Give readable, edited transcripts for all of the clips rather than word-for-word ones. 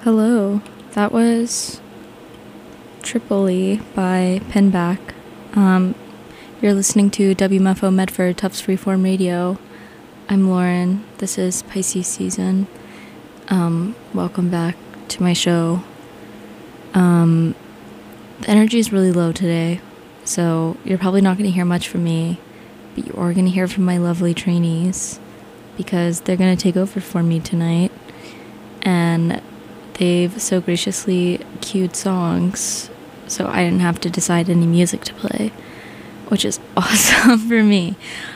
Hello, that was Tripoli by Pinback. You're listening to WMFO Medford, Tufts Freeform Radio. I'm Lauren. This is Pisces season. Welcome back to my show. The energy is really low today, so you're probably not going to hear much from me, but you are going to hear from my lovely trainees because they're going to take over for me tonight. And they've so graciously cued songs, so I didn't have to decide any music to play, which is awesome for me.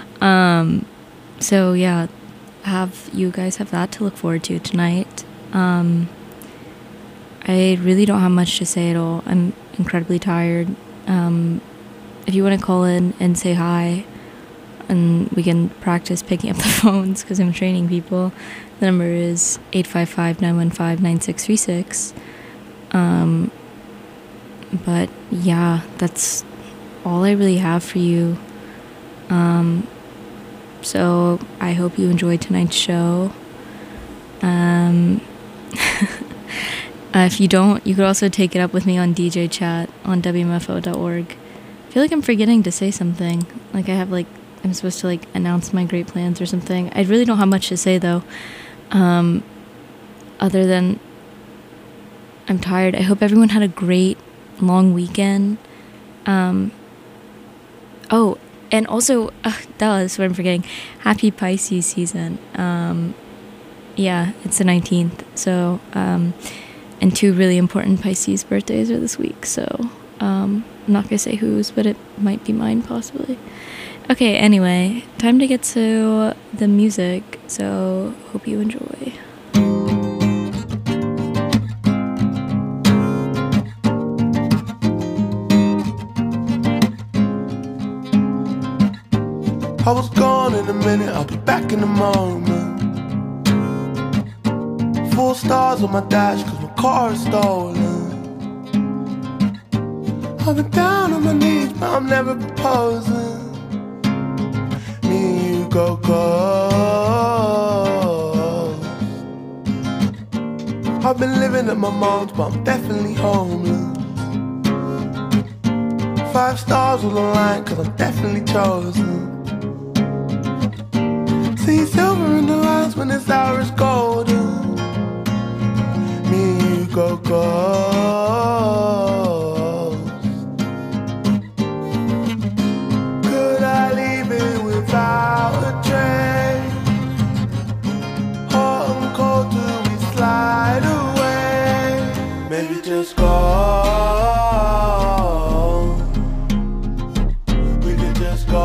So yeah, you guys have that to look forward to tonight. I really don't have much to say at all. I'm incredibly tired. If you want to call in and say hi, and we can practice picking up the phones because I'm training people. The number is 855-915-9636. But yeah, that's all I really have for you. So I hope you enjoyed tonight's show. If you don't, you could also take it up with me on DJ chat on WMFO.org. I feel like I'm forgetting to say something. I'm supposed to announce my great plans or something. I really don't have much to say though. Other than I'm tired. I hope everyone had a great long weekend. Oh, and also, that's what I'm forgetting. Happy Pisces season. Yeah, it's the 19th. So, and two really important Pisces birthdays are this week. So, I'm not gonna say whose, but it might be mine possibly. Okay, anyway, time to get to the music, so hope you enjoy. I was gone in a minute, I'll be back in a moment. 4 stars on my dash cause my car is stolen. I've been down on my knees but I'm never proposing. Me and you go close. I've been living at my mom's but I'm definitely homeless. 5 stars on the line cause I'm definitely chosen. See silver in the lines when this hour is golden. Me and you go close. Could I leave it without a trace? Hot and cold till we slide away. Maybe just go. We could just go.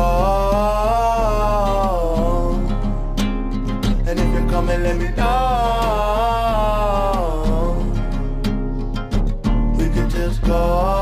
Let me know. We could just go.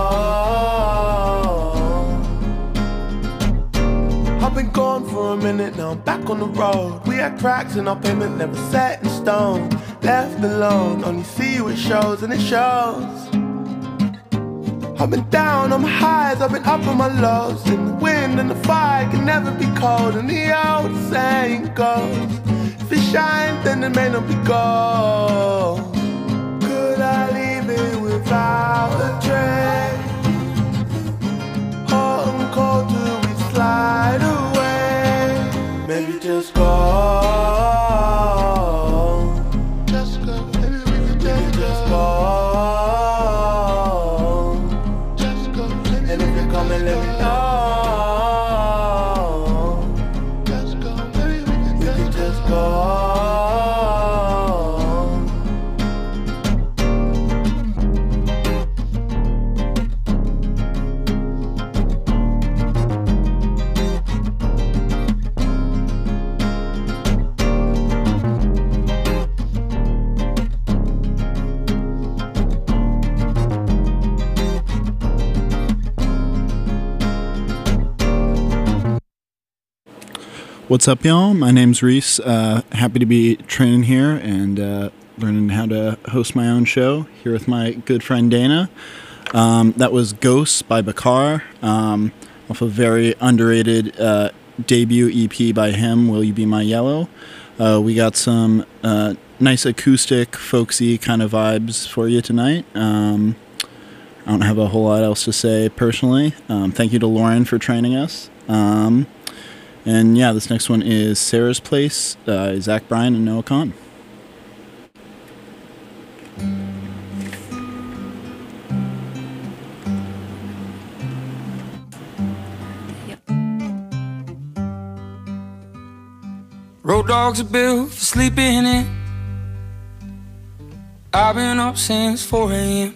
I've been gone for a minute, now I'm back on the road. We had cracks in our payment, never set in stone. Left alone, only see you at shows and it shows. I've been down on my highs, I've been up on my lows. And the wind and the fire can never be cold. And the old saying goes, if it shines, then it may not be gold. Could I leave it without a trace? Hot and cold till we slide away. Maybe just go. Just go. Maybe we could just go. Just go. And if you're coming, let me know. Just go. Maybe we could just go. What's up, y'all? My name's Reese. Happy to be training here and learning how to host my own show here with my good friend Dana. That was Ghosts by Bakar, off a very underrated debut EP by him, Will You Be My Yellow. We got some nice acoustic, folksy kind of vibes for you tonight. I don't have a whole lot else to say personally. Thank you to Lauren for training us. And yeah, this next one is Sarah's Place, Zach Bryan and Noah Kahan. Road dogs are built for sleeping in. I've been up since 4 a.m.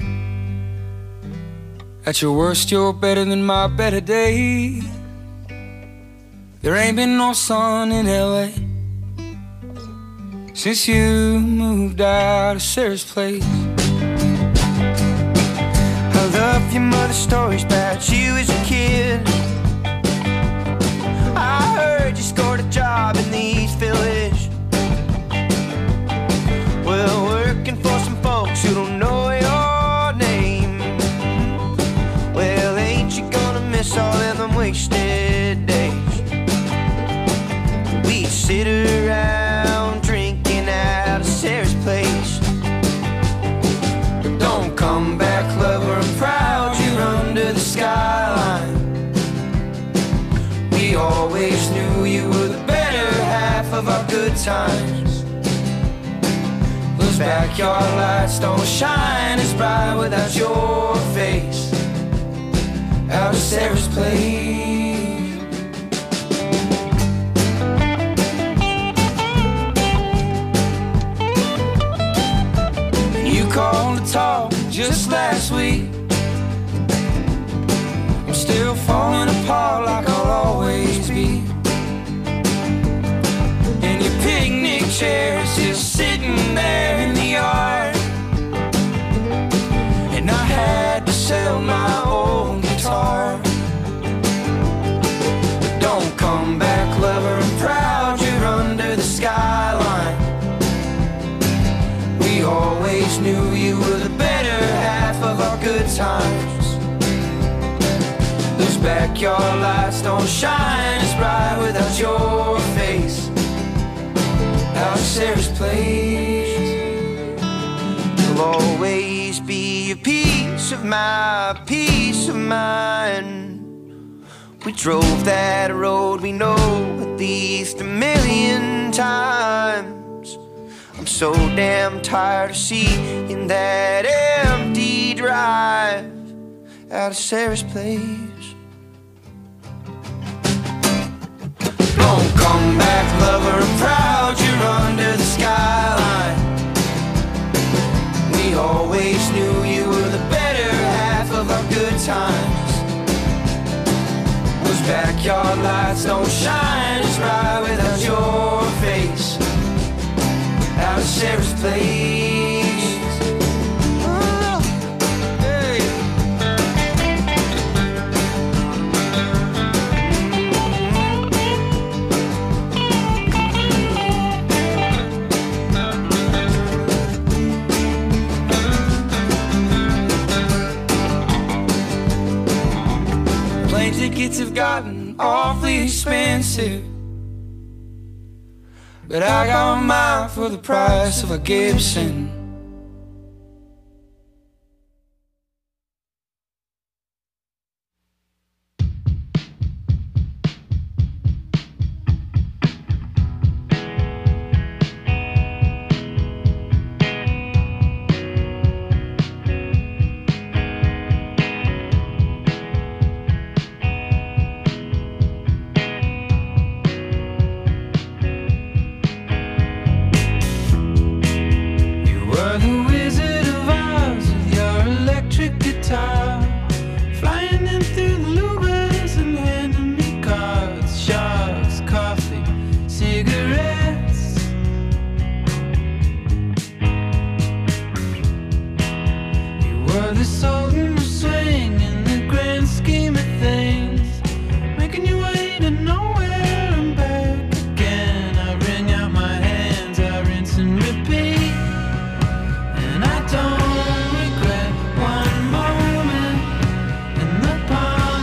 At your worst, you're better than my better day. There ain't been no sun in LA since you moved out of Sarah's Place. I love your mother's stories about you as a kid. I heard you scored a job in the East Village. Well, working for some folks who don't know your name. Well, ain't you gonna miss all them wasted days? We'd sit around drinking out of Sarah's Place. Don't come back, lover, I'm proud you're under the skyline. We always knew you were the better half of our good times. Those backyard lights don't shine as bright without your face. Out of Sarah's Place. You called to talk just last week. I'm still falling apart like I'll always be. And your picnic chair is just sitting there in the yard. And I had to sell my old guitar. But don't come back, lover, I'm proud you're under the skyline. We always knew you were the better half of our good times. Those backyard lights don't shine as bright without your face. Out of Sarah's Place. You'll always be a piece of my peace of mind. We drove that road we know at least 1,000,000 times. I'm so damn tired of seeing that empty drive out of Sarah's Place. Don't come back, lover, I'm proud you're under the skyline. We always knew you were the better half of our good times. Those backyard lights don't shine as bright without your face. Out of Sarah's Place. Oh, hey. Plane tickets have gotten awfully expensive, but I got mine for the price of a Gibson. Don't regret one moment in the palm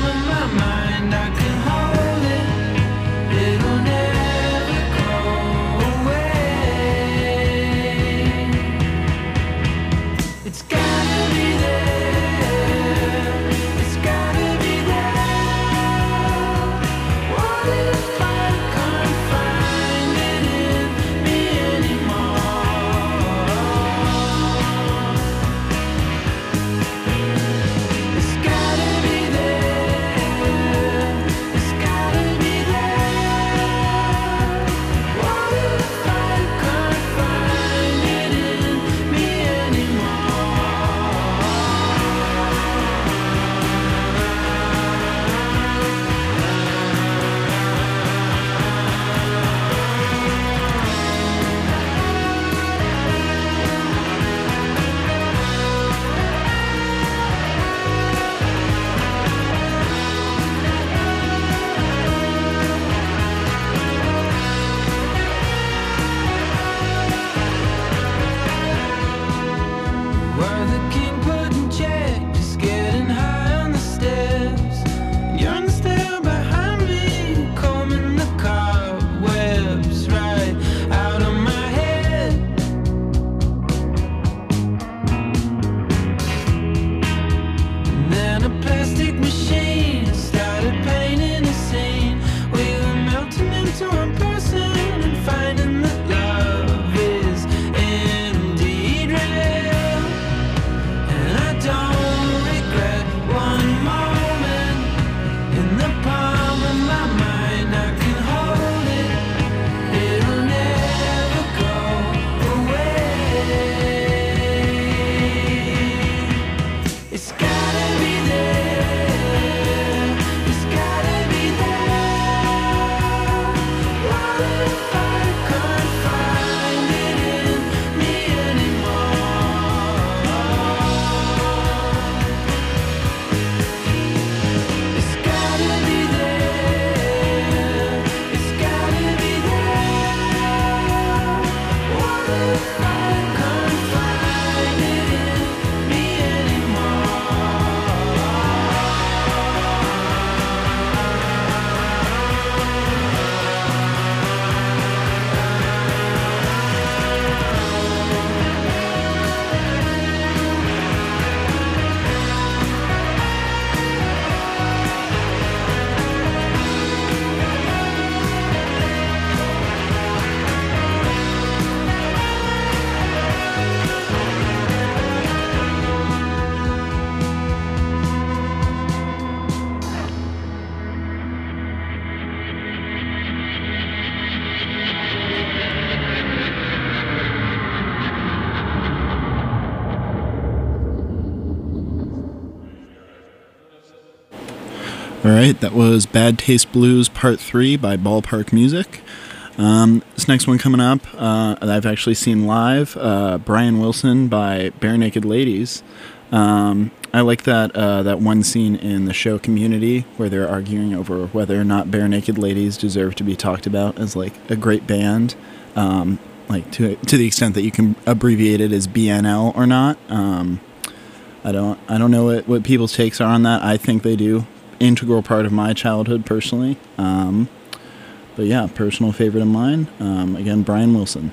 All right, that was Bad Taste Blues Part 3 by Ballpark Music. This next one coming up, I've actually seen live, Brian Wilson by Bare Naked Ladies. I like that one scene in the show Community where they're arguing over whether or not Bare Naked Ladies deserve to be talked about as like a great band, like to the extent that you can abbreviate it as BNL or not. I don't know what people's takes are on that. I think they do. Integral part of my childhood personally. But yeah, personal favorite of mine. Again, Brian Wilson.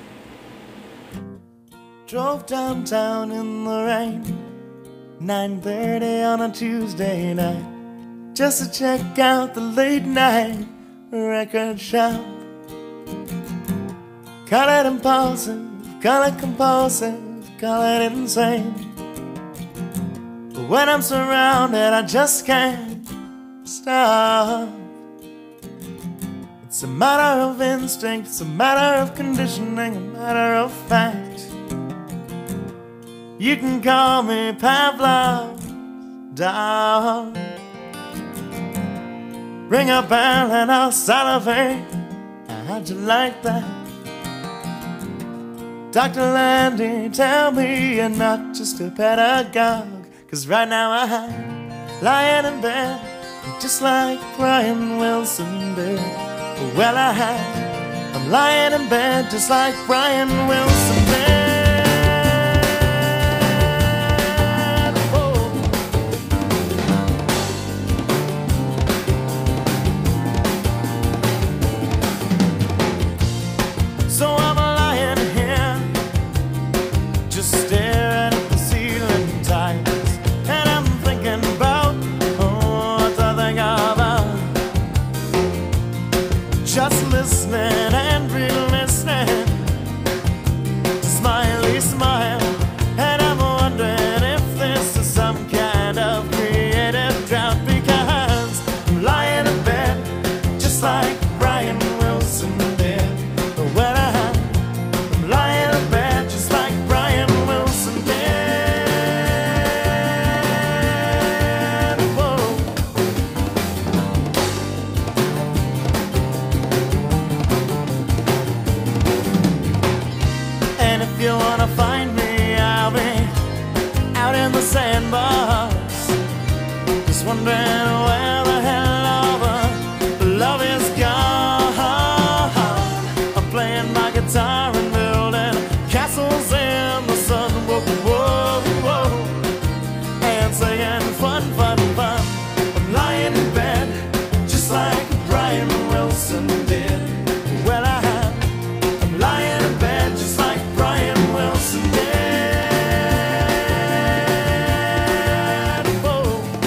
Drove downtown in the rain, 9:30 on a Tuesday night, just to check out the late night record shop. Call it impulsive, call it compulsive, call it insane. But when I'm surrounded, I just can't stop. It's a matter of instinct, it's a matter of conditioning, a matter of fact. You can call me Pavlov's dog. Ring a bell and I'll salivate. How'd you like that? Dr. Landy, tell me you're not just a pedagogue. 'Cause right now I'm lying in bed just like Brian Wilson did. Well, I'm lying in bed just like Brian Wilson did. So I'm lying here, just staring at the ceiling tiles, and I'm thinking about what I think about. Just listening and re-listening to Smiley Smile, and I'm wondering if this is some kind of creative drought, because I'm lying in bed just like Brian Wilson did. Well, I'm lying in bed just like Brian Wilson did. Whoa. And if you wanna find me, I'll be out in the sandbox, just wondering where the hell all the love is gone. I'm playing my guitar and building castles in the sun, whoa, whoa, whoa, and singing fun, fun, fun. I'm lying in bed just like Brian Wilson did. Well, I'm lying in bed just like Brian Wilson did. Whoa.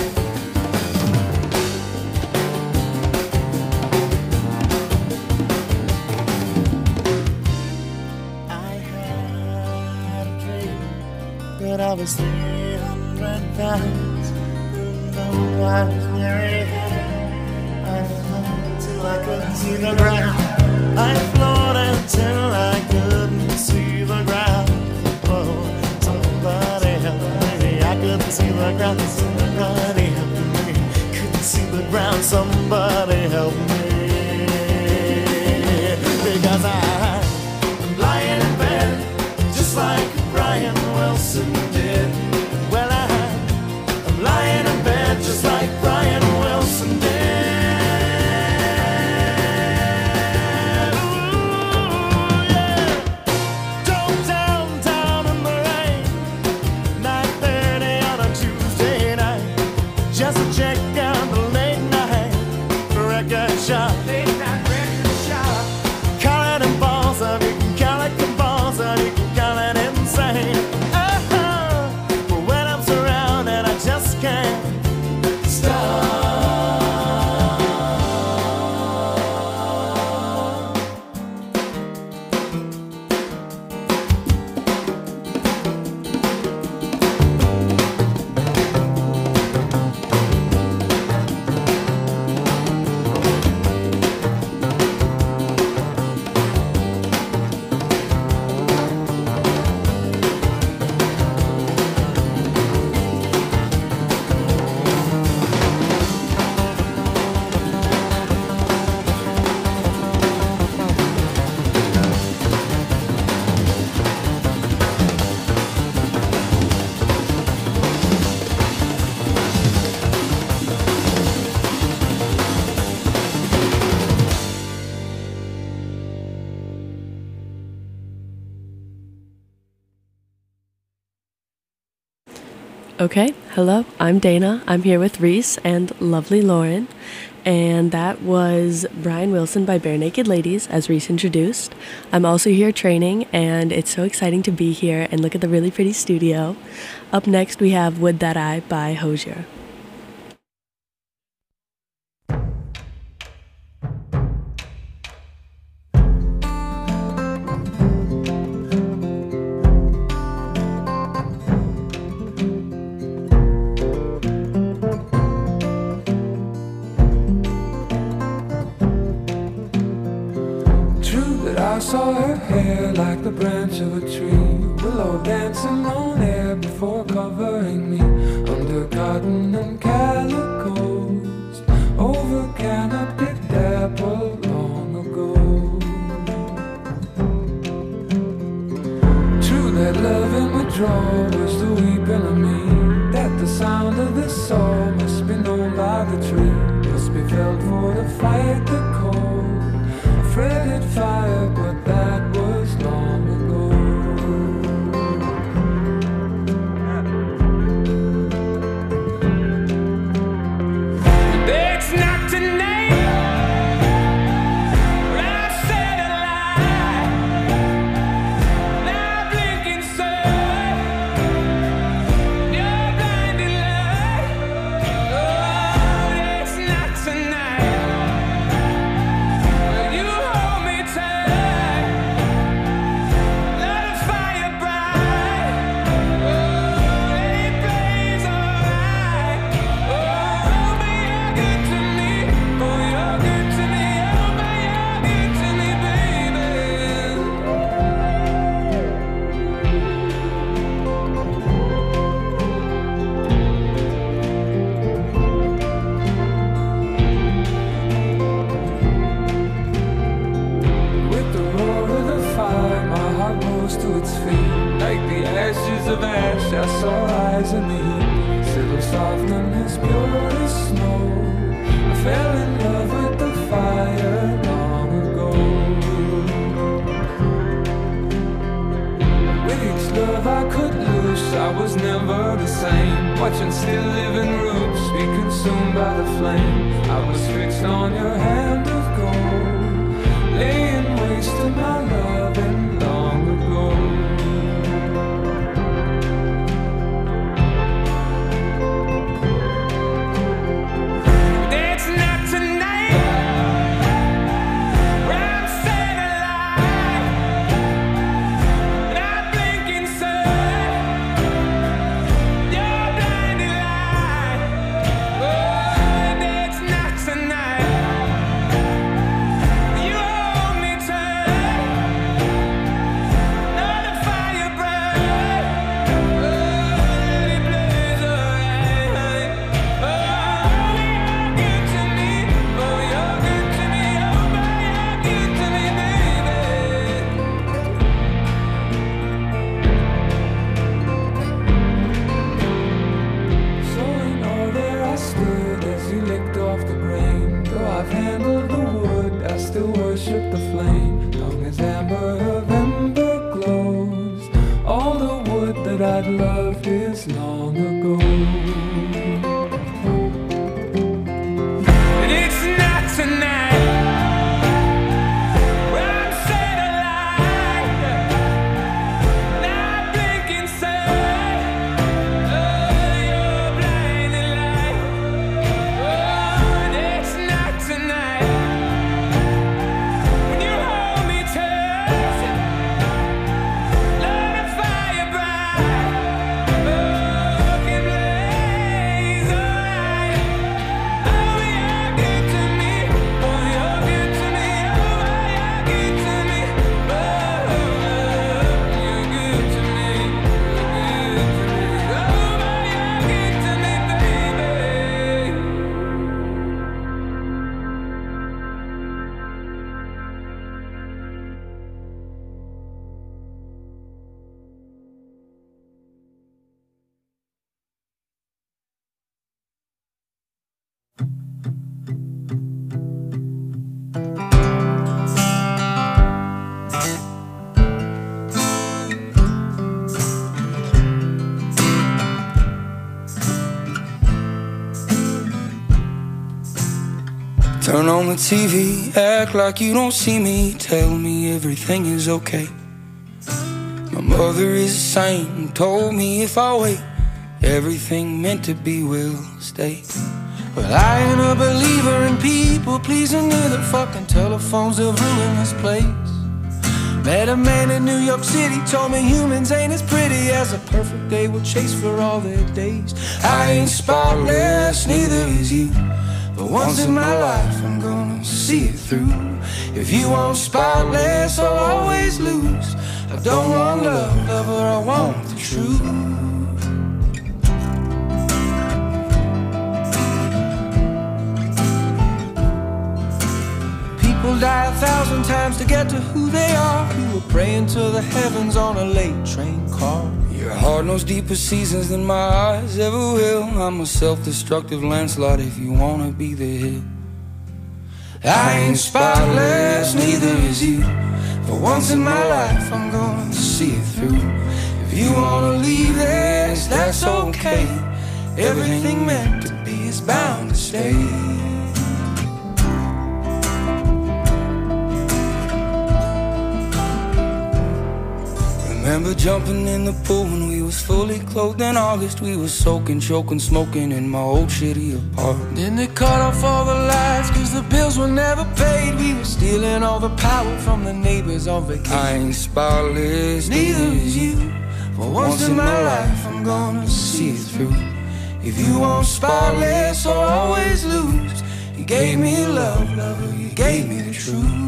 I had a dream that I was 300 pounds. No, I was very heavy. I floated till I couldn't see the ground. I floated till I couldn't see the ground. Oh, somebody help me. I couldn't see the ground. Somebody help me. Couldn't see the ground. Somebody help me. Because I'm lying in bed just like Brian Wilson did. Well, I'm lying in bed just like Brian Wilson did. Ooh, yeah. Okay, hello, I'm Dana. I'm here with Reese and lovely Lauren. And that was Brian Wilson by Bare Naked Ladies, as Reese introduced. I'm also here training, and it's so exciting to be here and look at the really pretty studio. Up next, we have Would That I by Hozier. I saw her hair like the branch of a tree, willow dancing on air before covering me, under cotton and calicos, over canopied dapple long ago. True that love in withdrawal was the weeping of me, that the sound of this soul must be known by the tree, must be felt for to fight the cold. Fretted fire, but that was long ago. The date's not tonight, but I've said a lie. Now blinking sun, your blinding light. Oh, it's not tonight. Of ash, I saw eyes in the heat, settle soft and as pure as snow. I fell in love with the fire long ago. With each love I could lose, I was never the same. Watching still living roots be consumed by the flame. I was fixed on your hand of gold, laying waste to my loving long ago. I'd loved is long ago. And it's not tonight. I'm set alight. Now blinking sun. Oh, your blinding light. Oh, and it's not tonight. When you hold me tight, let the fire bright. Oh, can blame. Turn on the TV, act like you don't see me, tell me everything is okay. My mother is a saint and told me if I wait, everything meant to be will stay. Well, I ain't a believer in people pleasing, neither fucking telephones have ruined this place. Met a man in New York City, told me humans ain't as pretty as a perfect day will chase for all their days. I ain't spotless, neither is you, but once in my life I'm gonna see it through. If you want spotless, I'll always lose. I don't want love, lover, I want the truth. People die 1,000 times to get to who they are, who were praying to the heavens on a late train car. Your heart knows deeper seasons than my eyes ever will. I'm a self-destructive landslide if you wanna be the hill. I ain't spotless, neither is you, but once in my life I'm gonna see it through. If you wanna leave this, that's okay. Everything meant to be is bound to stay. Remember jumping in the pool when we was fully clothed in August. We was soaking, choking, smoking in my old shitty apartment. Then they cut off all the lights cause the bills were never paid. We were stealing all the power from the neighbors on vacation. I ain't spotless, neither is you, but once in my life I'm gonna see it through. If you want spotless, I'll always lose. You gave me love, lover, you gave me the truth.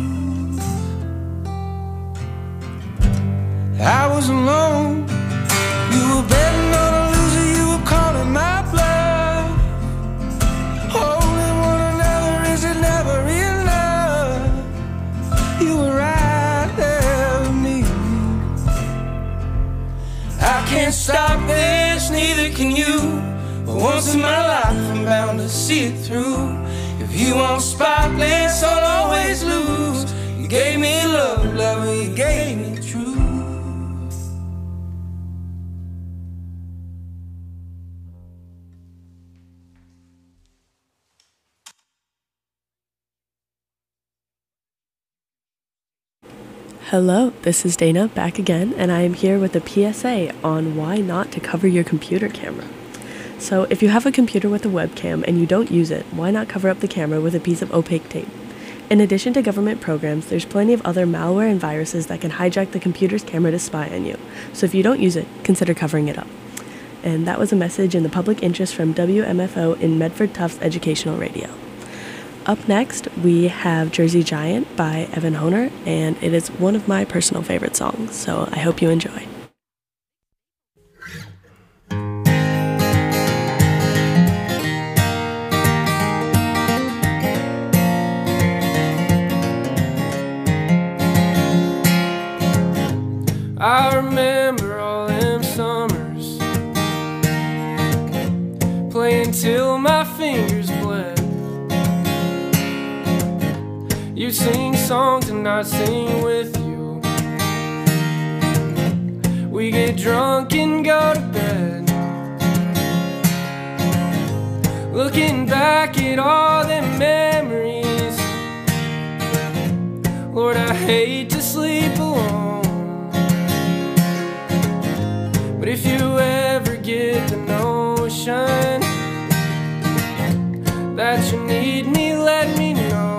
I was alone, you were betting on a loser, you were calling my bluff. Holding one another, is it never enough? You were right there with me. I can't stop this, neither can you, but once in my life I'm bound to see it through. If you want spotless, I'll always lose. You gave me love, lover, you gave me the truth. Hello, this is Dana back again, and I am here with a PSA on why not to cover your computer camera. So if you have a computer with a webcam and you don't use it, why not cover up the camera with a piece of opaque tape? In addition to government programs, there's plenty of other malware and viruses that can hijack the computer's camera to spy on you. So if you don't use it, consider covering it up. And that was a message in the public interest from WMFO in Medford Tufts Educational Radio. Up next, we have Jersey Giant by Evan Honer, and it is one of my personal favorite songs, so I hope you enjoy. I remember all them summers, playing till my fingers bled. You sing songs and I sing with you. We get drunk and go to bed, looking back at all them memories. Lord, I hate to sleep alone, but if you ever get the notion that you need me, let me know.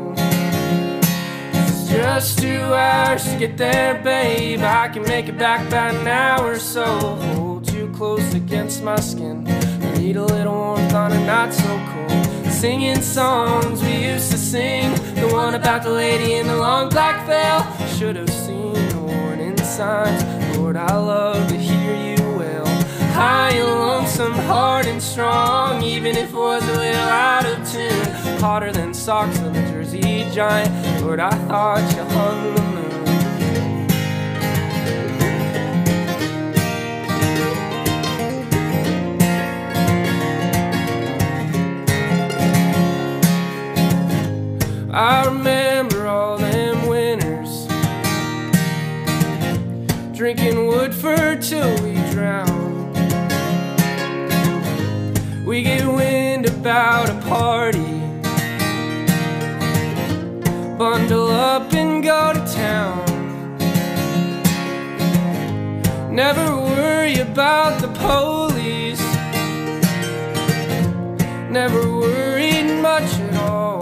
Just 2 hours to get there, babe. I can make it back about an hour or so. Hold you close against my skin. I need a little warmth on a not so cold. Singing songs we used to sing, the one about the lady in the long black veil. Should have seen the warning signs. Lord, I love to hear you wail. High and lonesome, hard and strong, even if it was a little out of tune. Hotter than socks on the Jersey Giant. Lord, I thought you hung the moon. I remember all them winters, drinking Woodford till we drown. We get wind about a party bundle up and go to town. Never worry about the police, never worried much at all.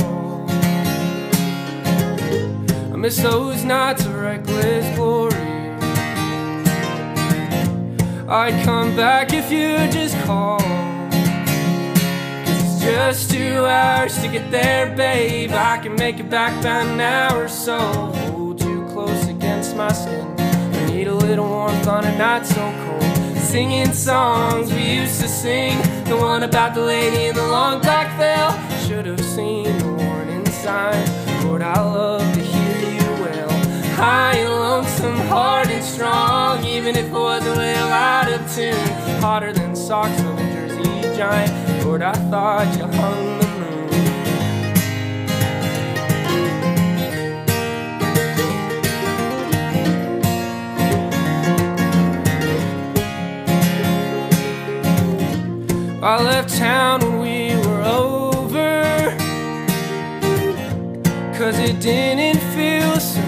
I miss those nights of reckless glory. I'd come back if you'd just call, 'cause it's just 2 hours to get there, babe. I can make it back by an hour or so. Hold you close against my skin. I need a little warmth on a night so cold. Singing songs we used to sing, the one about the lady in the long black veil. Should have seen the warning signs. Lord, I love to hear you well. High and lonesome, hard and strong, even if it was a little out of tune. Hotter than socks on a Jersey Giant. Lord, I thought you hung the moon. I left town when we were over, 'cause it didn't feel the same.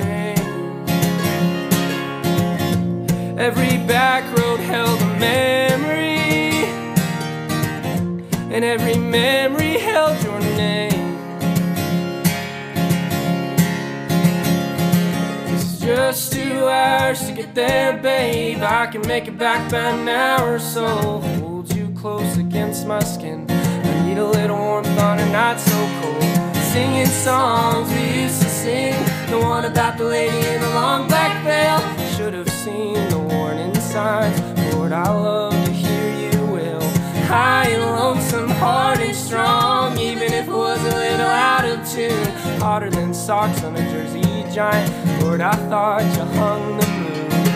Every back road held a memory, and every memory held your name. It's just 2 hours to get there, babe. I can make it back by an hour or so. Hold you close against my skin. I need a little warmth on a night so cold. Singing songs we used to sing, the one about the lady in the long black veil. Should have seen the warning signs. Lord, I love to hear you well. High and lonesome, hard and strong, even if it was a little out of tune. Hotter than socks on a Jersey Giant. Lord, I thought you hung the moon.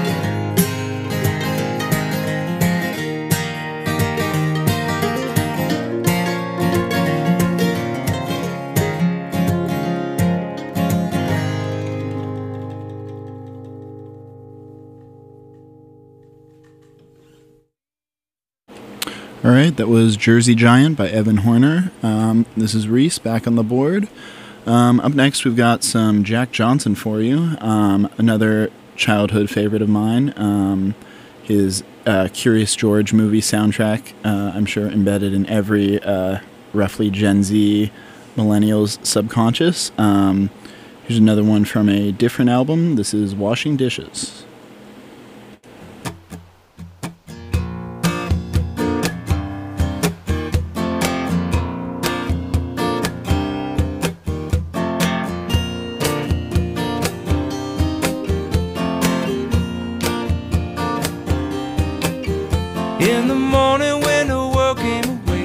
All right, that was Jersey Giant by Evan Horner. This is Reese back on the board. Up next, we've got some Jack Johnson for you, another childhood favorite of mine. His Curious George movie soundtrack, I'm sure embedded in every roughly Gen Z millennial's subconscious. Here's another one from a different album. This is Washing Dishes. In the morning when the world came away,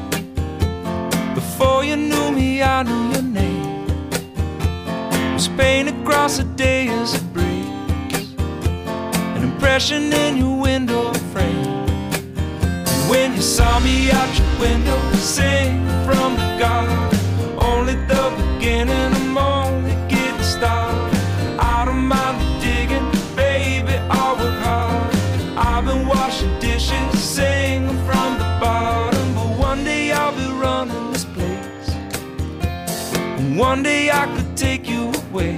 before you knew me, I knew your name. It was painted across the day as it breaks, an impression in your window frame. And when you saw me out your window, sing from the garden, only the beginning, I'm only getting started. I don't mind the digging, baby, I'll work hard. I've been washing dishes, singing from the bottom, but one day I'll be running this place, and one day I could take you away.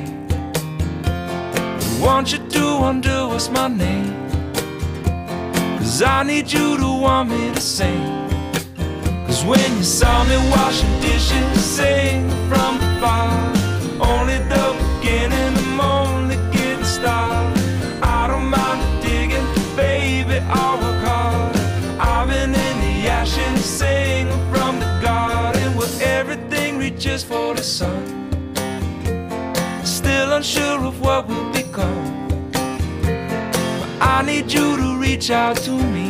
I want you to wonder what's my name, 'cause I need you to want me to sing. 'Cause when you saw me washing dishes, singing from the bottom, only the beginning, I'm only getting started. I don't mind digging, baby, I'll work hard. I've been in the ashes, singing from the garden, where everything reaches for the sun. Still unsure of what will become, but I need you to reach out to me,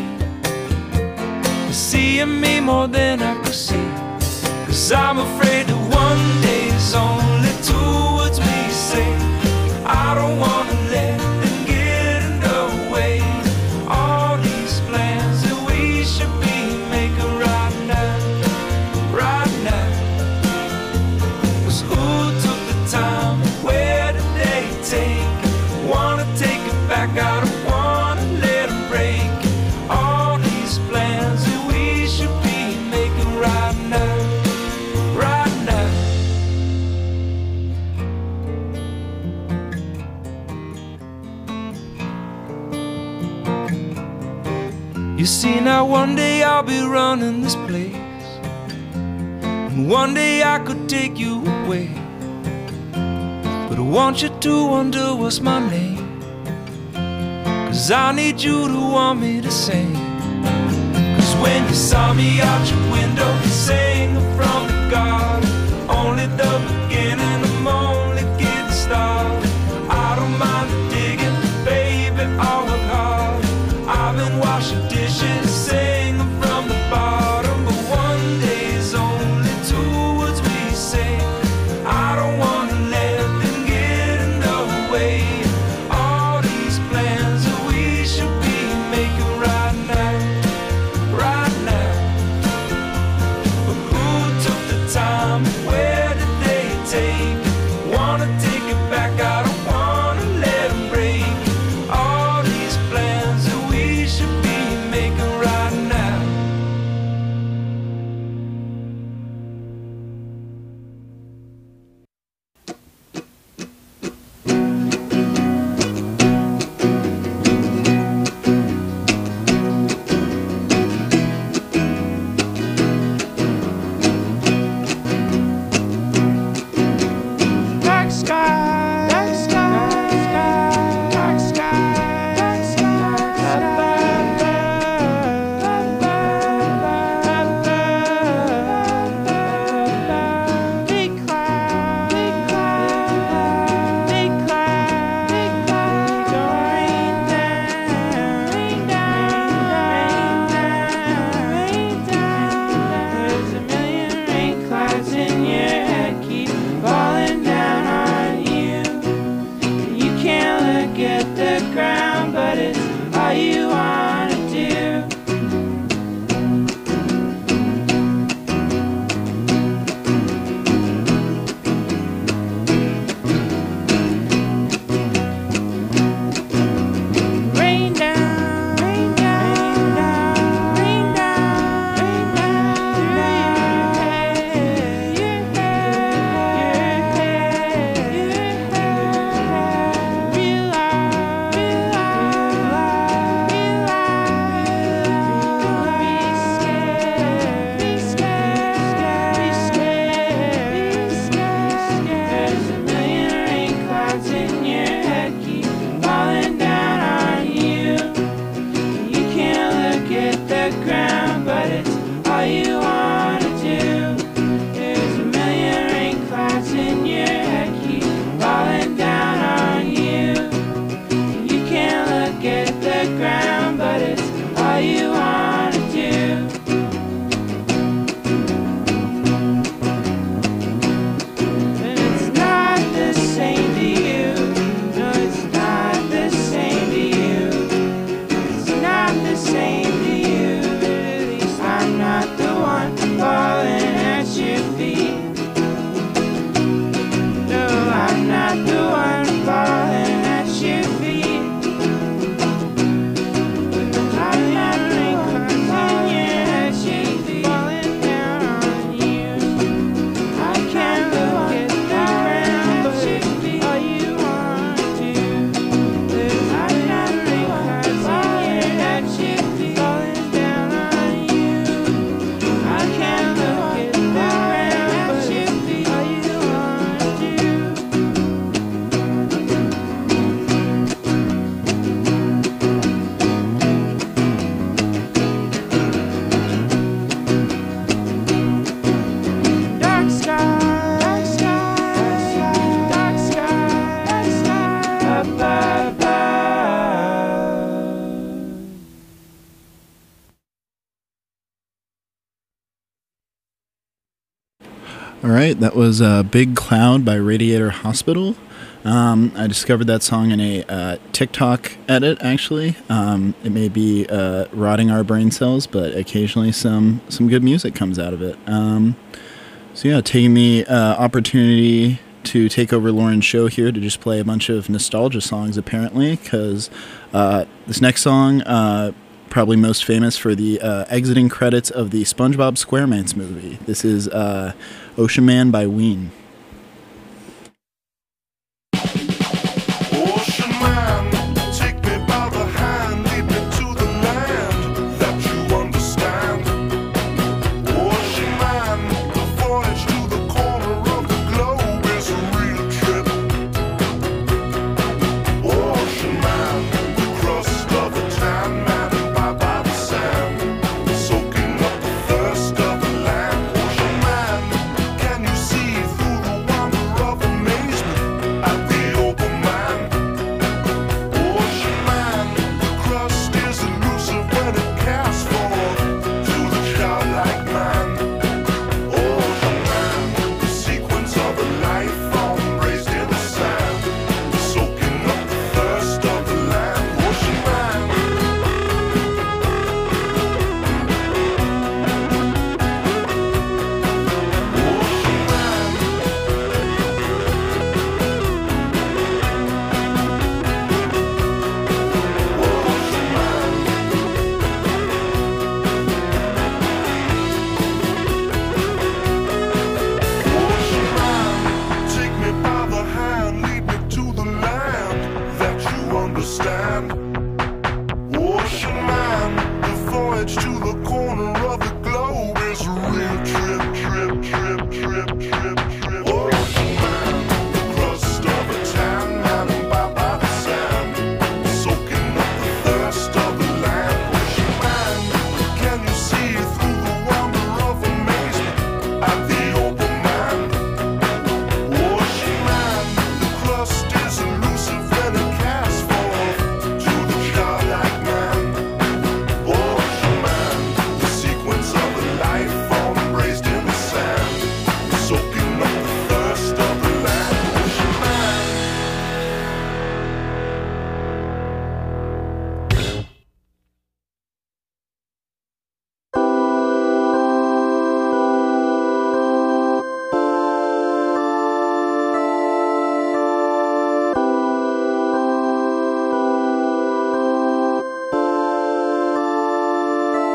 seeing me more than I could see. 'Cause I'm afraid that one day is only 2 words we say. I don't wanna let them get in the way. All these plans that we should be making right now, right now. 'Cause who took the time? Where did they take? Wanna take it back, I don't wanna let them break. All these plans that we should be making right now, right now. You see, now one day I'll be running this place, and one day I could take you away. But I want you to wonder what's my name, 'cause I need you to want me to sing. 'Cause when you saw me out your window, you sang from the garden. Only the beginning, I'm only getting started. I don't mind digging, baby, I'll work hard. I've been washing dishes, singing from the bottom. But one day's only two words we say. I don't wanna let them get in the way. All these plans that we should be making right now, right now. But who took the time? Where did they take it? Wanna take it back, I don't wanna let them break it. All these plans that we should be making right now. Dark sky, dark sky, dark sky, dark sky. Big cloud, big cloud, big cloud, big cloud. Rain down, rain down, rain down. There's a million rain clouds in your head, keep falling down on you. You can't look at the ground, but it's all you wanna do. Rain down, rain down, rain down, rain down through your head. Realize, be scared, be scared. There's a million rain clouds in your head, keep falling down on you. You can't look at the ground, but it's all you wanna do. There's a million rain clouds in your head, keep falling down on you. You can't look at the ground, but it's all you wanna do. But it's not the same to you. No, it's not the same to you. It's not the same to you. At least I'm not the one falling at your feet. No, I'm not the one falling at your feet. I'm not rain clouds in your head, she's falling down on you. I can't look at the ground, but it's all you want to do. I'm not rain clouds in your head, she's falling down on you. I can't look at the ground, but it's all you want to do. Dark sky, dark sky, dark sky, dark sky, up above. All right, that was Big Cloud by Radiator Hospital. I discovered that song in a TikTok edit, actually. It may be rotting our brain cells, but occasionally some good music comes out of it. So yeah, taking the opportunity to take over Lauren's show here to just play a bunch of nostalgia songs, apparently, because this next song, probably most famous for the exiting credits of the SpongeBob SquarePants movie. This is Ocean Man by Ween. Ocean man, take me by the hand, lead me to the land that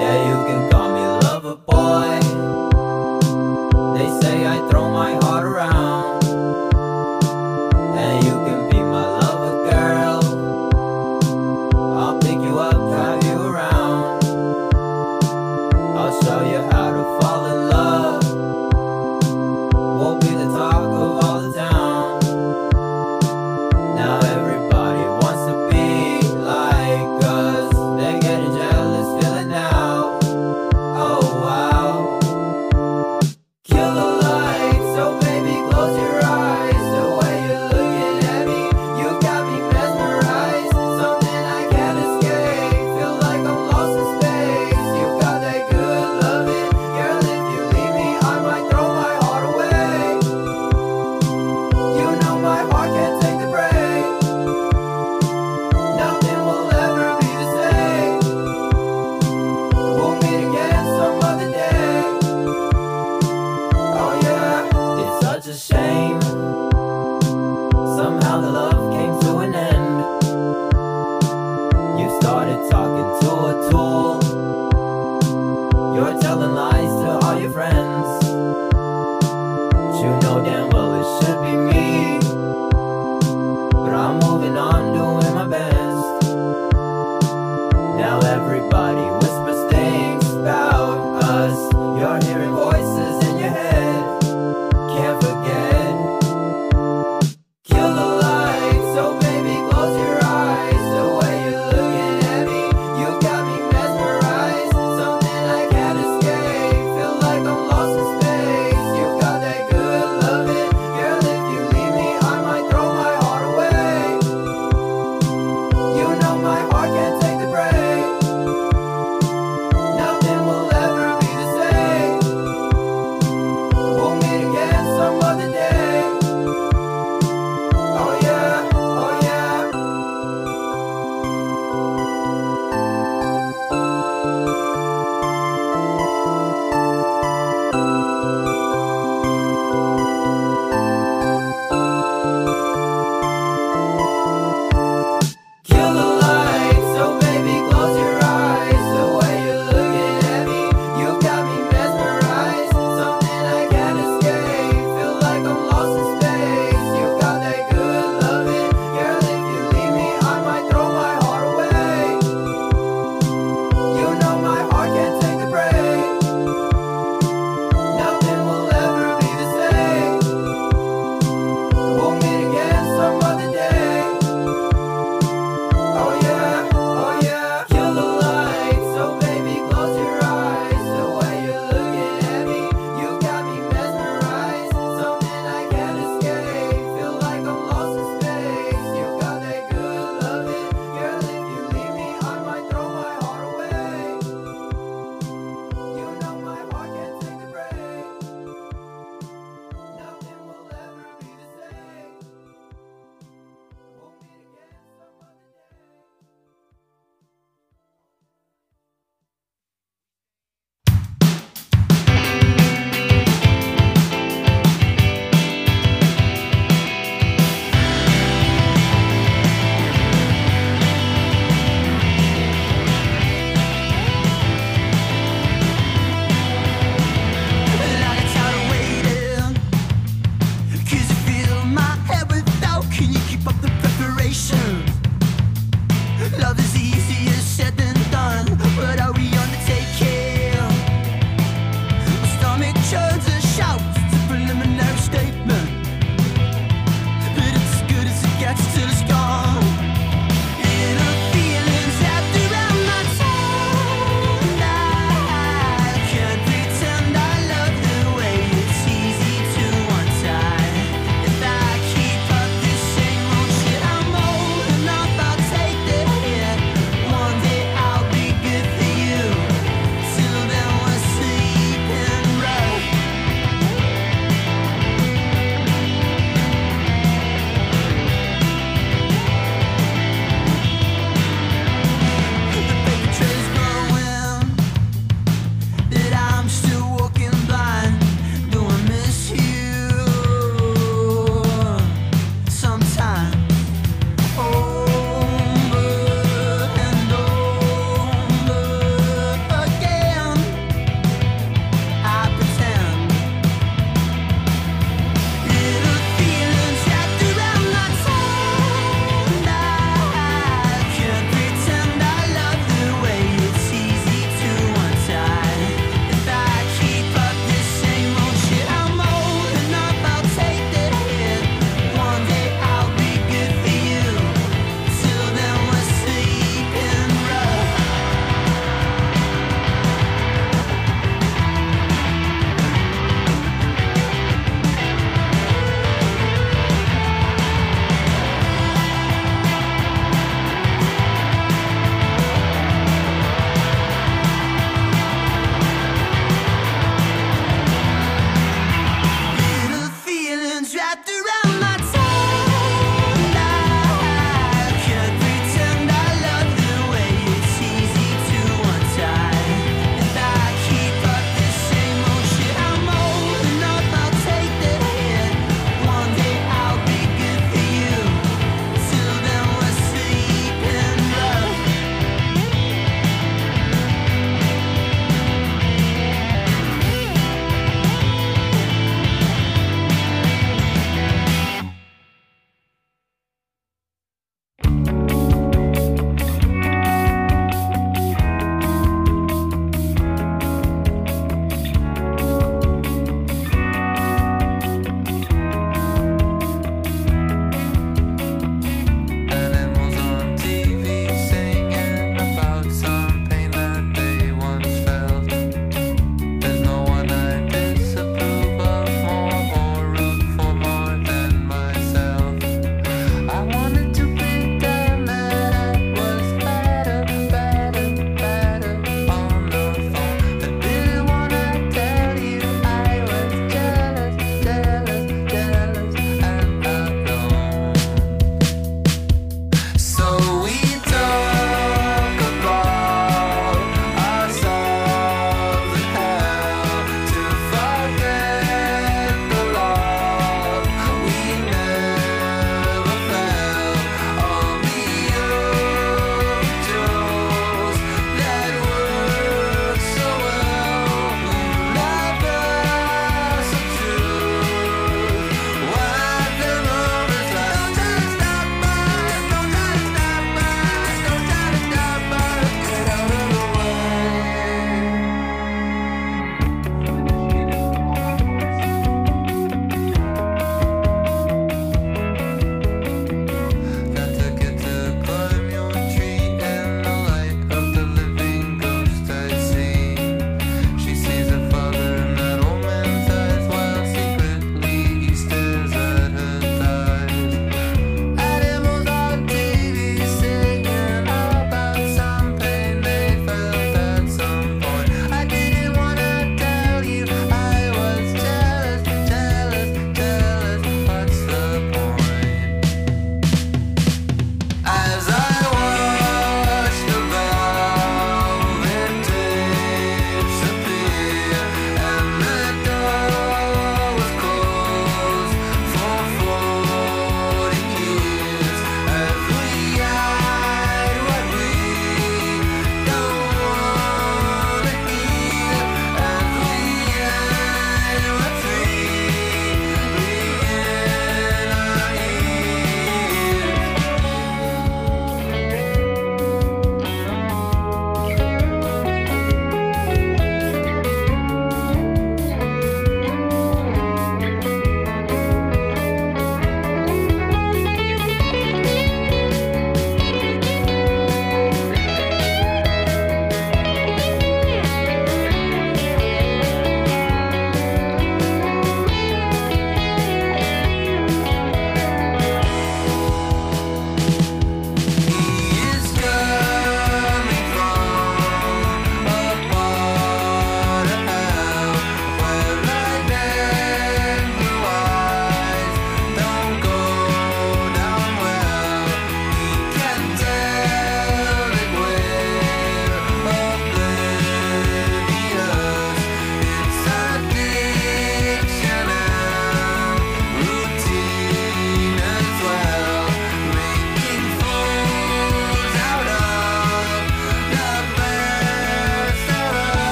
Yeah, you can call me lover boy. They say I throw my heart around, and you can be my lover girl. I'll pick you up, drive you around. I'll show you how to fall in love. We'll be the talk of all the town. Now everybody wants to be like us. They're getting jealous, feel it now. Oh wow. Kill the lights, so baby close your eyes. The way you're looking at me, you got me mesmerized. Something I can't escape, feel like I'm lost in space. You got that good loving,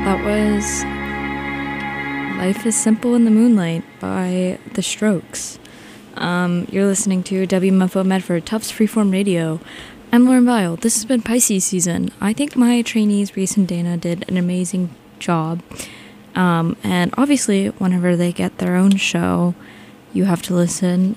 That was Life is Simple in the Moonlight by The Strokes. You're listening to WMFO Medford, Tufts Freeform Radio. I'm Lauren Vile. This has been Pisces season. I think my trainees, Reese and Dana, did an amazing job. And obviously, whenever they get their own show, you have to listen.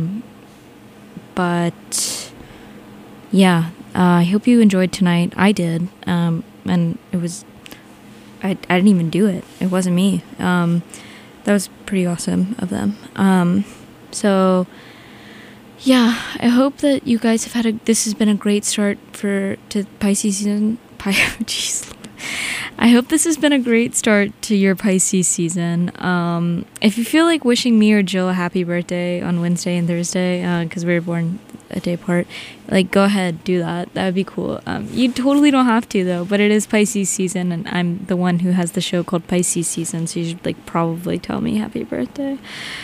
But yeah, I hope you enjoyed tonight. I did. And it was... I didn't even do it. It wasn't me. That was pretty awesome of them. So, yeah, I hope that you guys have this has been a great start to Pisces season. Jeez. I hope this has been a great start to your Pisces season. If you feel like wishing me or Jill a happy birthday on Wednesday and Thursday, because we were born a day apart, like, go ahead, do that. That would be cool. You totally don't have to, though, but it is Pisces season, and I'm the one who has the show called Pisces Season, so you should, like, probably tell me happy birthday.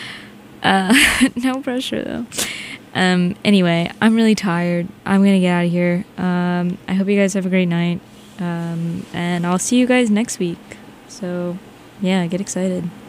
No pressure, though. Anyway, I'm really tired. I'm gonna get out of here. I hope you guys have a great night. And I'll see you guys next week. So, yeah, get excited.